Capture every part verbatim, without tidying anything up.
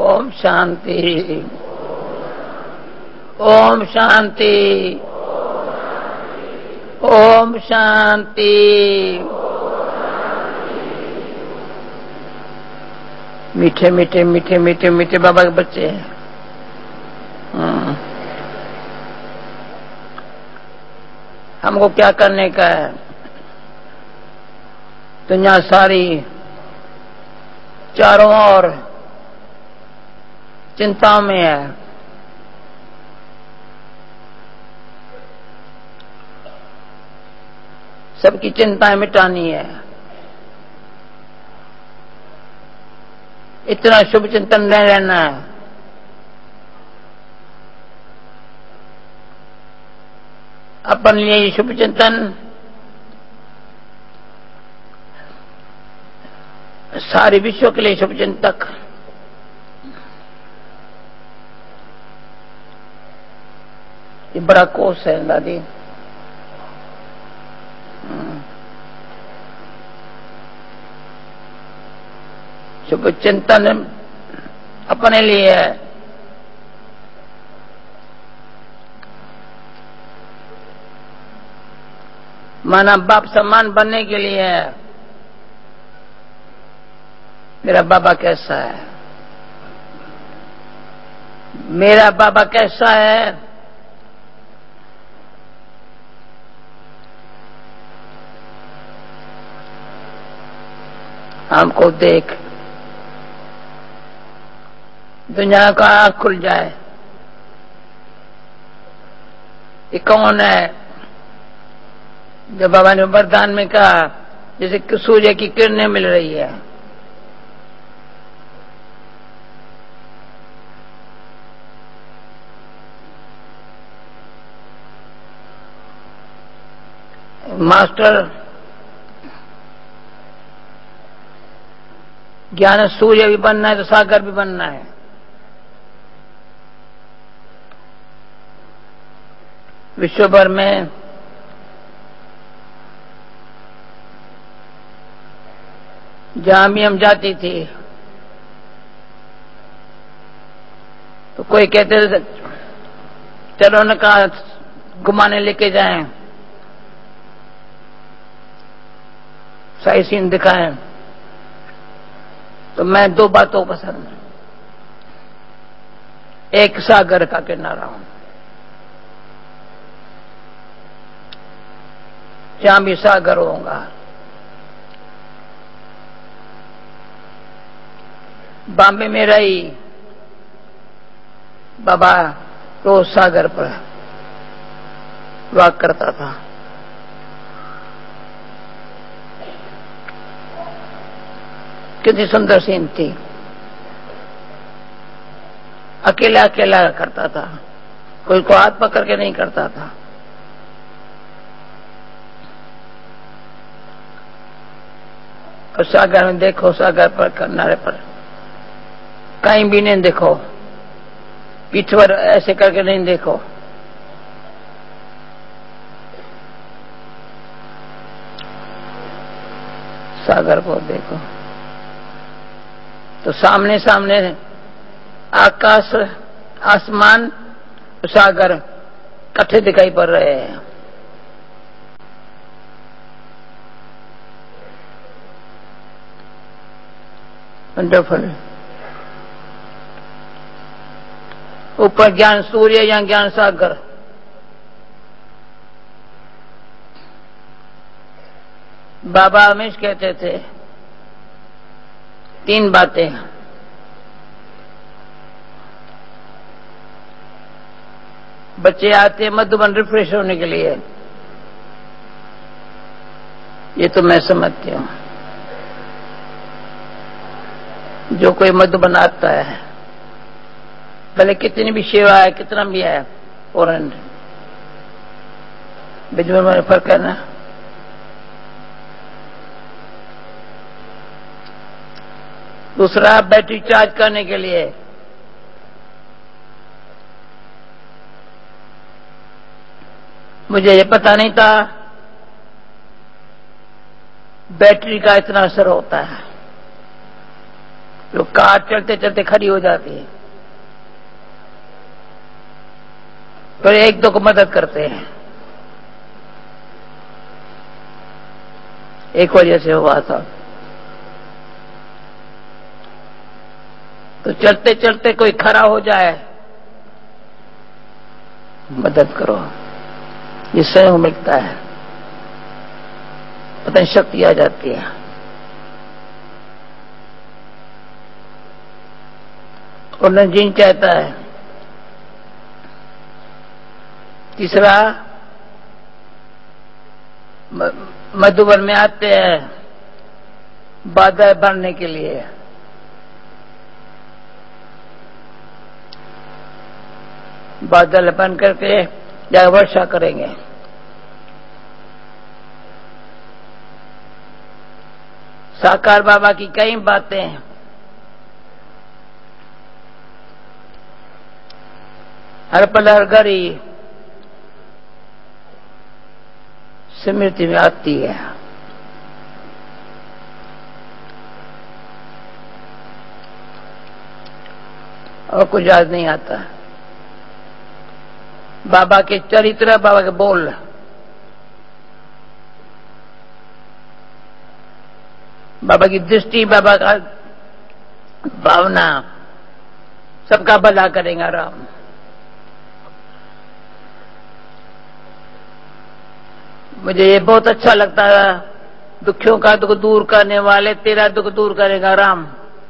ओम शांति। ओम शांति। ओम शांति। मीठे मीठे मीठे मीठे मीठे बाबा के बच्चे हैं। हमको क्या करने का है? दुनिया सारी चारों ओर चिंता में है। सबकी चिंताएं मिटानी है। इतना शुभ चिंतन नहीं रहना है। अपन लिए ये शुभ चिंतन सारे विश्व के लिए शुभ चिंतक। ये बड़ा कोर्स है दादी। शुभ चिंतन अपने लिए है। माना बाप समान बनने के लिए है। मेरा बाबा कैसा है? मेरा बाबा कैसा है? हमको देख दुनिया का आँख खुल जाए। ये कौन है? जब बाबा ने वरदान में कहा जैसे सूर्य की किरणें मिल रही है। मास्टर ज्ञान सूर्य भी बनना है तो सागर भी बनना है। विश्व भर में जहां भी हम जाती थी तो कोई कहते थे चलो न कहा घुमाने लेके जाएं, साइट सीन दिखाएं। तो मैं दो बातों पसंद है। एक सागर का किनारा हूं, जहां भी सागर होगा। बॉम्बे में रही बाबा रोज सागर पर वॉक करता था। कितनी सुंदर सीन थी। अकेला अकेला करता था, कोई को हाथ पकड़ के नहीं करता था। और सागर में देखो, सागर पर किनारे पर कहीं भी नहीं देखो, पीठ पर ऐसे करके नहीं देखो। सागर को देखो तो सामने सामने आकाश, आसमान, सागर इकट्ठे दिखाई पड़ रहे हैं। वंडरफुल। ऊपर ज्ञान सूर्य या ज्ञान सागर। बाबा हमेश कहते थे तीन बातें। बच्चे आते मधुबन रिफ्रेश होने के लिए, ये तो मैं समझती हूँ। जो कोई मधुबन आता है, भले कितनी भी सेवा है, कितना भी है, फौरन बिजली में फर्क है ना। दूसरा बैटरी चार्ज करने के लिए। मुझे ये पता नहीं था बैटरी का इतना असर होता है। जो कार चलते चलते खड़ी हो जाती है, तो एक दो को मदद करते हैं। एक वजह से हुआ था। तो चलते चलते कोई खड़ा हो जाए, मदद करो, ये स्वयं मिलता है, पता नहीं शक्ति आ जाती है। और नजीन कहता है तीसरा, मधुबन में आते हैं बादल भरने के लिए। बादल बन करके या वर्षा करेंगे। साकार बाबा की कई बातें हर पल हर घड़ी स्मृति में आती है। और कुछ याद नहीं आता। बाबा के चरित्र, बाबा के बोल, बाबा की दृष्टि, बाबा का भावना, सबका भला करेंगे राम। मुझे ये बहुत अच्छा लगता है, दुखियों का दुख दूर करने वाले तेरा दुख दूर करेगा राम।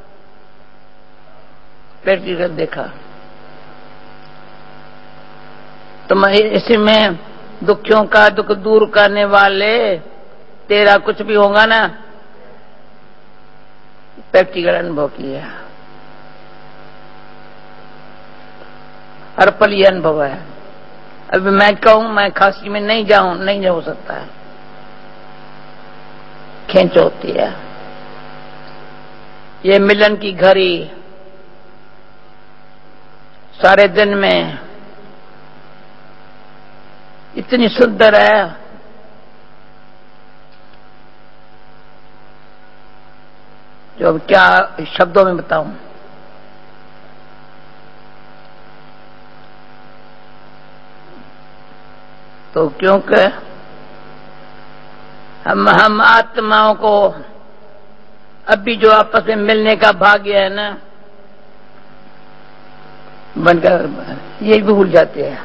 प्रैक्टिकल देखा तो मैं इसी में दुखियों का दुख दूर करने वाले तेरा कुछ भी होगा ना, प्रैक्टिकल अनुभव किया। हर पल ये अनुभव है। अभी मैं कहूं मैं खांसी में नहीं जाऊं, नहीं हो सकता है, खींच होती है। ये मिलन की घड़ी सारे दिन में इतनी सुंदर है, जो अब क्या शब्दों में बताऊं। तो क्योंकि हम हम आत्माओं को अभी जो आपस में मिलने का भाग्य है ना, बनकर ये भी भूल जाते हैं।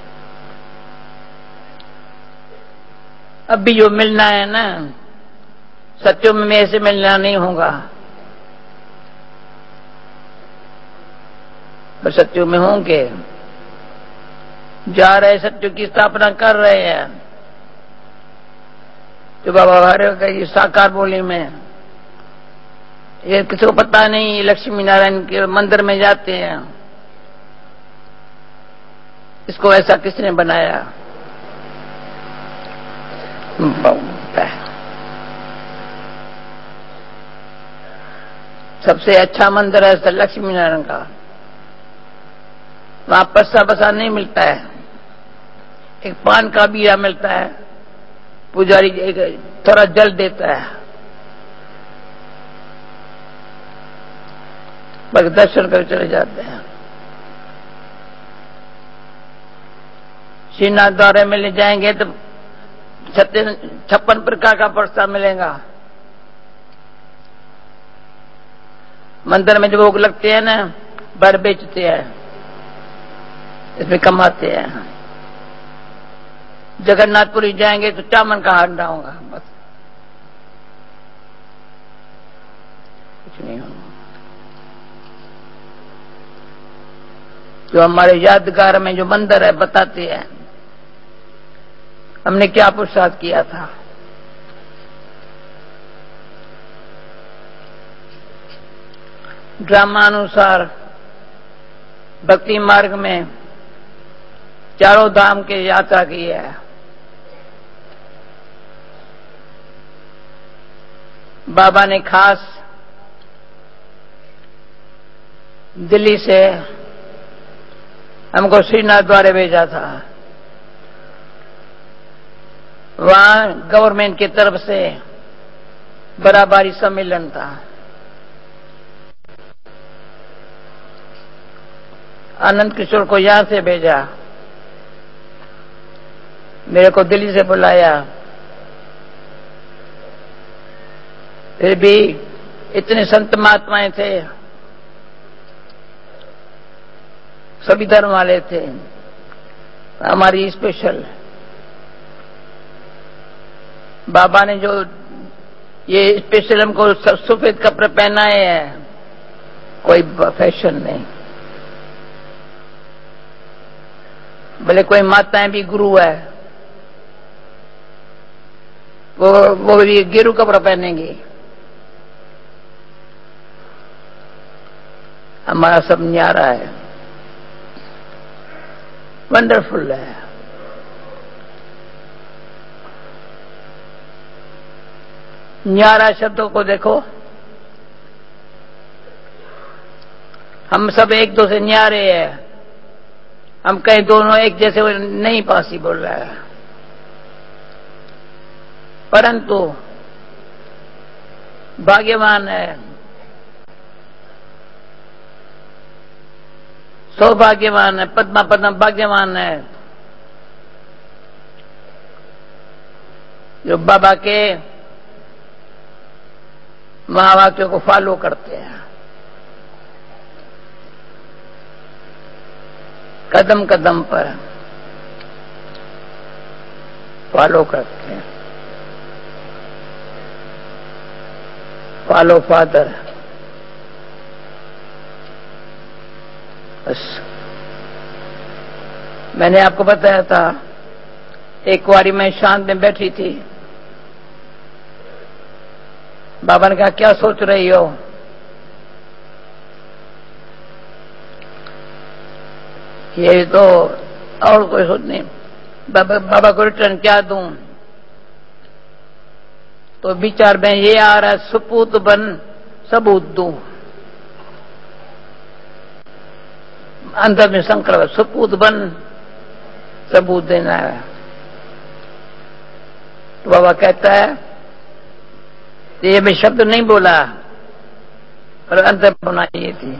अभी जो मिलना है ना, सत्यों में मेरे से मिलना नहीं होगा, पर सत्यों में होंगे। जा रहे सत्यों की स्थापना कर रहे हैं, जो बाबा हरे साकार बोली में। ये किसी को पता नहीं, लक्ष्मी नारायण के मंदिर में जाते हैं, इसको ऐसा किसने बनाया। सबसे अच्छा मंदिर है लक्ष्मी नारायण का, वहां पस्सा बसा नहीं मिलता है, एक पान का बीड़ा मिलता है, पुजारी एक थोड़ा जल देता है, बस दर्शन कर चले जाते हैं। श्रीनाथ द्वारे में ले जाएंगे तो छप्पन प्रकार का प्रसाद मिलेगा। मंदिर में जो भोग लगते हैं ना, बर बेचते हैं, इसमें कमाते हैं। जगन्नाथपुरी जाएंगे तो चामन का हांडा होगा, बस कुछ नहीं होगा। जो हमारे यादगार में जो मंदिर है बताते हैं हमने क्या पुरुषार्थ किया था। ड्रामानुसार भक्ति मार्ग में चारों धाम की यात्रा की है। बाबा ने खास दिल्ली से हमको श्रीनाथ द्वारे भेजा था। वहां गवर्नमेंट की तरफ से बराबरी सम्मेलन था। आनंद किशोर को यहां से भेजा, मेरे को दिल्ली से बुलाया, फिर भी इतने संत महात्माएं थे, सभी धर्म वाले थे। हमारी स्पेशल बाबा ने जो ये स्पेशल हमको सफेद कपड़े पहनाए हैं, कोई फैशन नहीं। भले कोई माताएं भी गुरु है, वो वो भी गेरू कपड़ा पहनेंगी। हमारा सब न्यारा है, वंडरफुल है। न्यारा शब्दों को देखो, हम सब एक दो से न्यारे हैं। हम कहीं दोनों एक जैसे नहीं पॉसिबल है, परंतु भाग्यवान है, सौभाग्यवान है, पद्मा पद्म भाग्यवान है जो बाबा के महावाक्यों को फॉलो करते हैं, कदम कदम पर फॉलो करते हैं। फॉलो फादर, बस। मैंने आपको बताया था, एक बारी मैं शांत में बैठी थी, बाबा ने कहा क्या सोच रही हो? ये तो और कोई सोच नहीं, बाबा, बाबा को रिटर्न क्या दूं? तो विचार में ये आ रहा है, सपूत बन सबूत दूं। अंदर में संकल्प, सपूत बन सबूत देना है। तो बाबा कहता है, ये मैं शब्द नहीं बोला, पर अंदर होना चाहिए थी।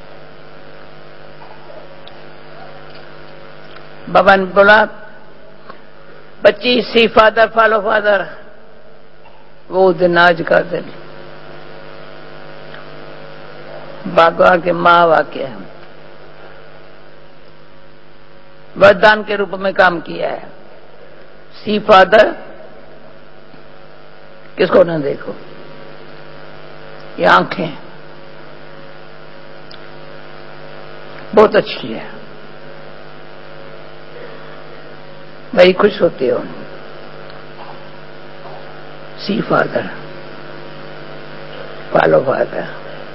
बाबा ने बोला, बच्ची सी फादर फॉलो फादर, वो दिन आज का दिन। भगवान के महावाक्य है, वरदान के रूप में काम किया है। सी फादर, किसको न देखो, ये आंखें बहुत अच्छी है, बड़ी खुश होती हो। सी फादर, फॉलो फादर,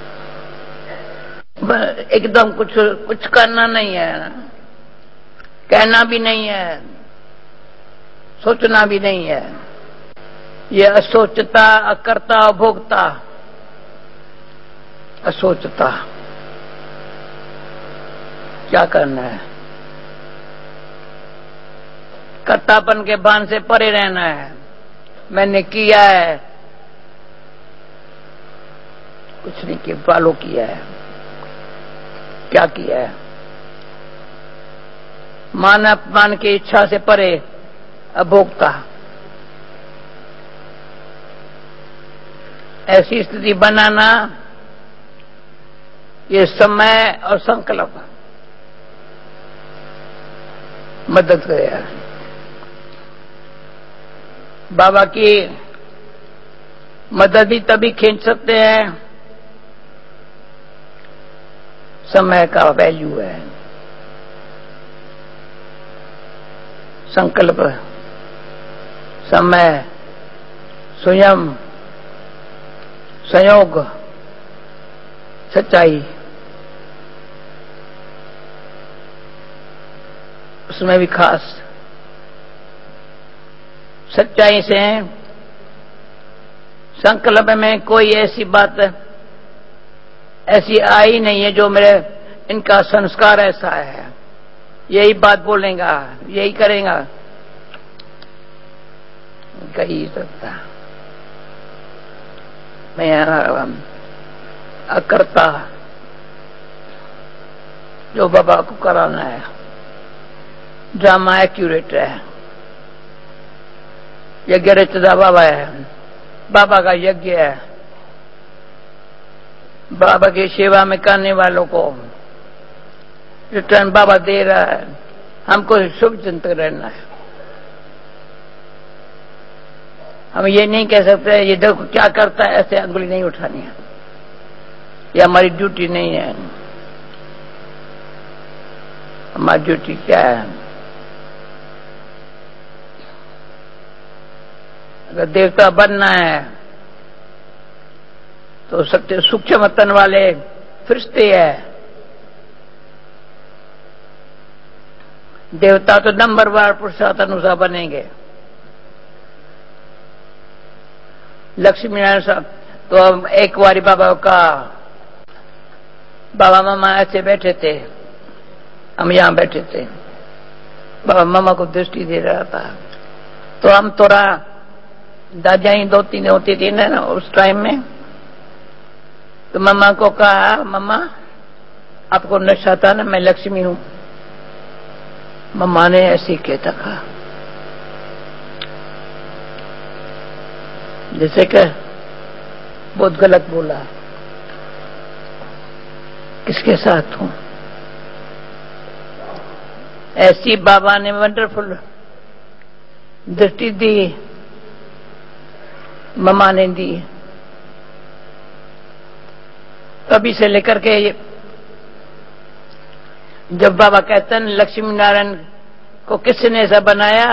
एकदम कुछ कुछ करना नहीं है, कहना भी नहीं है, सोचना भी नहीं है। ये असोचता, अकर्ता, अभोक्ता, असोचता, क्या करना है? कर्तापन के भान से परे रहना है। मैंने किया है, कुछ नहीं किया, फॉलो किया है। क्या किया है? मान अपमान की इच्छा से परे, अभोक्ता। ऐसी स्थिति बनाना, ये समय और संकल्प मदद करेगा। बाबा की मदद भी तभी खींच सकते हैं, समय का वैल्यू है। संकल्प, समय, स्वयं, संयोग, सच्चाई, उसमें भी खास सच्चाई से। संकल्प में कोई ऐसी बात ऐसी आई नहीं है जो मेरे, इनका संस्कार ऐसा है, यही बात बोलेगा, यही करेगा, कही सकता। मैं अकर्ता, जो बाबा को कराना है। ड्रामा एक्यूरेट है। यज्ञ रचदा बाबा है, बाबा का यज्ञ है। बाबा की सेवा में करने वालों को रिटर्न बाबा दे रहा है। हमको शुभ चिंतन रहना है। हम ये नहीं कह सकते ये देखो क्या करता है, ऐसे अंगुली नहीं उठानी है। ये हमारी ड्यूटी नहीं है। हमारी ड्यूटी क्या है? अगर देवता बनना है तो सत्य सूक्ष्म तन वाले फरिश्ते है। देवता तो नंबरवार पुरुषार्थ अनुसार बनेंगे। लक्ष्मी नारायण साहब तो हम एक बारी बाबा का बाबा मामा ऐसे बैठे थे, हम यहां बैठे थे। बाबा मामा को दृष्टि दे रहा था तो हम थोड़ा दादा ही दो तीन होती थी ना उस टाइम में। तो मम्मा को कहा, मम्मा आपको नशा था ना, मैं लक्ष्मी हूं। मम्मा ने ऐसे कहता कहा जैसे कि बहुत गलत बोला। किसके साथ हूं? ऐसी बाबा ने वंडरफुल दृष्टि दी, मम्मा ने दी। तभी से लेकर के जब बाबा कहते हैं लक्ष्मी नारायण को किसने ऐसा बनाया,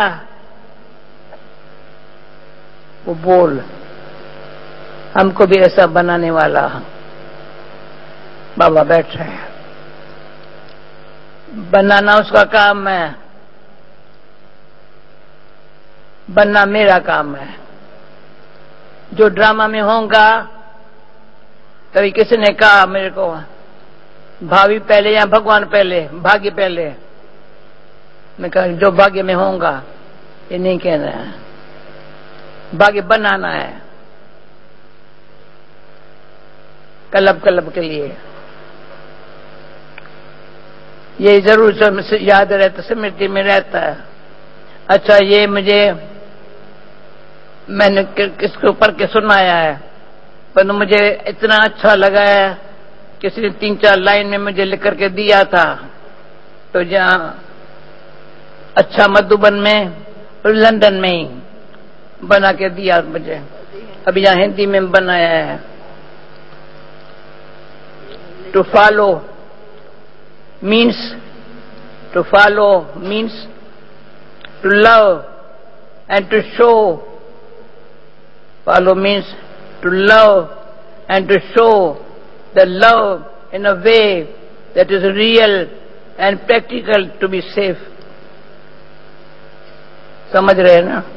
वो बोल हमको भी ऐसा बनाने वाला बाबा बैठ रहे हैं। बनाना उसका काम है, बनना मेरा काम है। जो ड्रामा में होगा, कभी किसी ने कहा मेरे को भावी पहले या भगवान पहले, भाग्य पहले। मैं कहा जो भाग्य में होगा, ये नहीं कहना है। भाग्य बनाना है कलब कलब के लिए। ये जरूर याद रहता, स्मृति में रहता है। अच्छा ये मुझे मैंने किसके ऊपर के सुनाया है, पर मुझे इतना अच्छा लगा है। किसी ने तीन चार लाइन में मुझे लिख करके दिया था। तो जहां अच्छा मधुबन में और लंदन में ही बना के दिया मुझे। अभी यहां हिंदी में बनाया है। To follow means to follow means to love and to show. Follow means to love and to show the love in a way that is real and practical to be safe. समझ रहे हैं ना?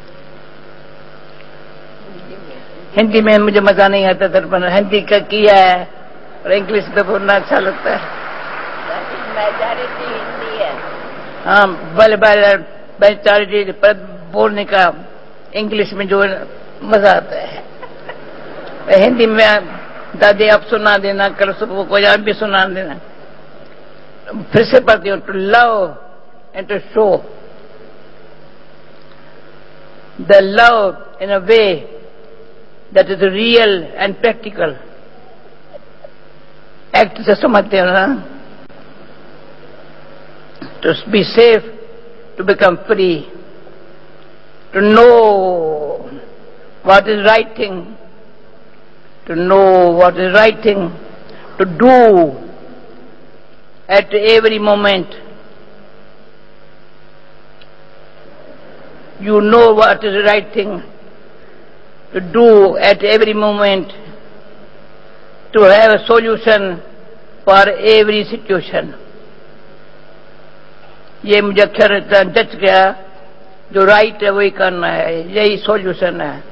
हिंदी में मुझे मजा नहीं आता था, पर हिंदी का किया है और इंग्लिश में बोलना अच्छा लगता है। मेजॉरिटी हिंदी है। हाँ भले भले मेजॉरिटी पर बोलने का इंग्लिश में जो मजा आता है। हिंदी में दादी आप सुना देना, कल सुबह को आप भी सुना देना। फिर से पढ़ती हूँ। To love and to show the love in a way that is real and practical. Act से समझते हो ना? To be safe, to become free, to know what is right thing, to know what is right thing to do at every moment. You know what is the right thing to do at every moment, to have a solution for every situation. ये मुझे अक्षर जच गया, जो right है वही करना है, यही सॉल्यूशन है।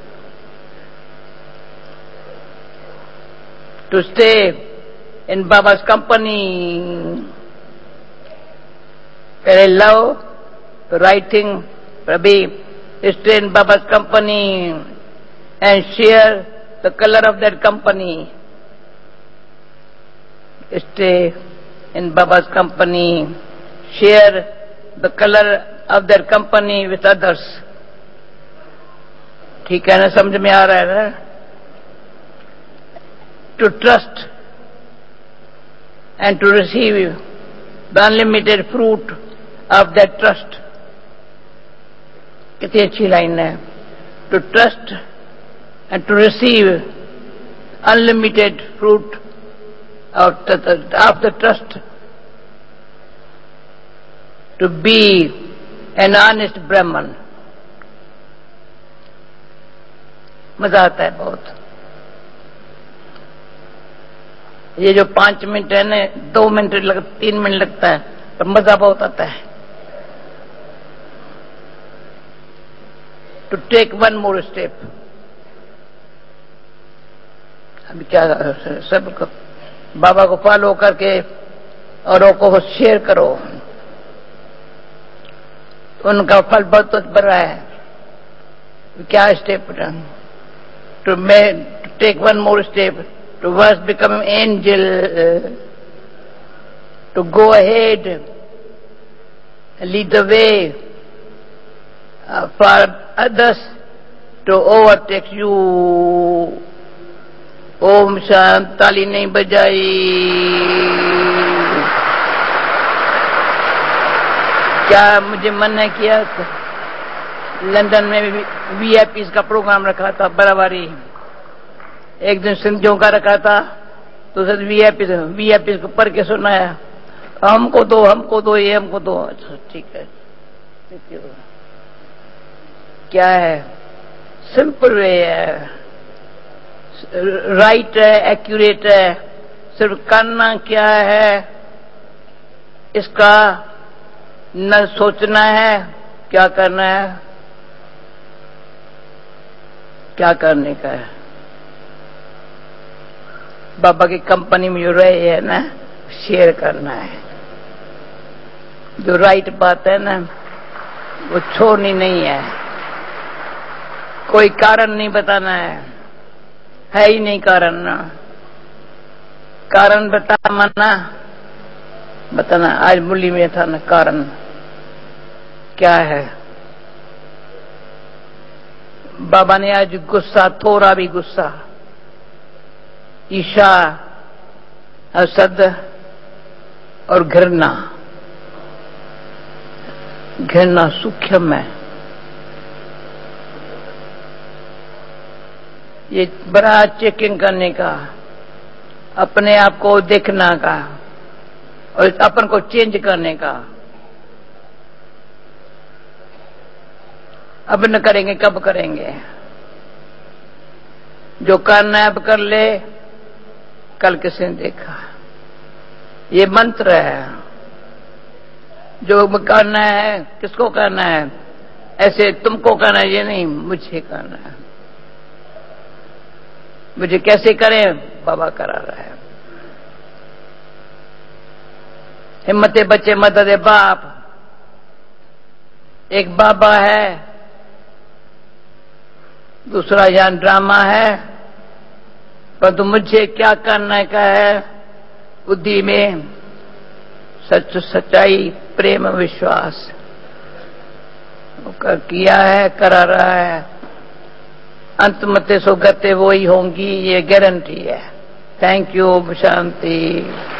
To stay in Baba's company, very love, the right thing, Prabhi, stay in Baba's company and share the color of that company. Stay in Baba's company, share the color of their company with others. ठीक है ना, समझ में आ रहा है ना? To trust and to receive the unlimited fruit of that trust. कितनी अच्छी लाइन है. To trust and to receive unlimited fruit of the, of the trust. To be an honest Brahman. मजा आता है बहुत. ये जो पांच मिनट है ना, दो मिनट लग, तीन मिनट लगता है, पर मजा बहुत आता है. To take one more step. अभी क्या सब बाबा को फॉलो करके औरों को शेयर करो, तो उनका फल बहुत बड़ा है. क्या step? To may to take one more step, to once become an angel, uh, to go ahead and lead the way uh, for others to overtake you. ओम शांति. ताली नहीं बजाई. क्या मुझे मन है किया लंदन में वीआईपी का प्रोग्राम रखा था बराबरी. एक दिन सिंधियों का रखा था, तो सर वीआईपी वीआईपी को पढ़ के सुनाया. हमको दो, हमको दो, ये हमको दो. अच्छा ठीक है. क्या है? सिंपल वे है, राइट है, एक्यूरेट है. सिर्फ करना क्या है, इसका न सोचना है क्या करना है, क्या करने का है. बाबा की कंपनी में जो रहे है ना, शेयर करना है. जो राइट बात है ना, वो छोड़नी नहीं है. कोई कारण नहीं बताना है, है ही नहीं कारण ना. कारण बता मना बताना. आज मुरली में था ना कारण. क्या है? बाबा ने आज गुस्सा, थोड़ा भी गुस्सा, ईर्ष्या, असद और घृणा. घृणा सूक्ष्म है. ये बड़ा चेकिंग करने का, अपने आप को देखना का और अपन को चेंज करने का. अब न करेंगे कब करेंगे? जो करना है अब कर ले. कल किसने देखा? ये मंत्र है. जो करना है, किसको करना है? ऐसे तुमको करना है, ये नहीं, मुझे करना है. मुझे कैसे करें? बाबा करा रहा है. हिम्मते बच्चे मदद बाप. एक बाबा है, दूसरा यहाँ ड्रामा है. परंतु मुझे क्या करने का है? बुद्धि में सच, सच्चाई, प्रेम, विश्वास कर किया है, करा रहा है. अंत मते सो गते वो ही होंगी, ये गारंटी है. Thank you. शांति.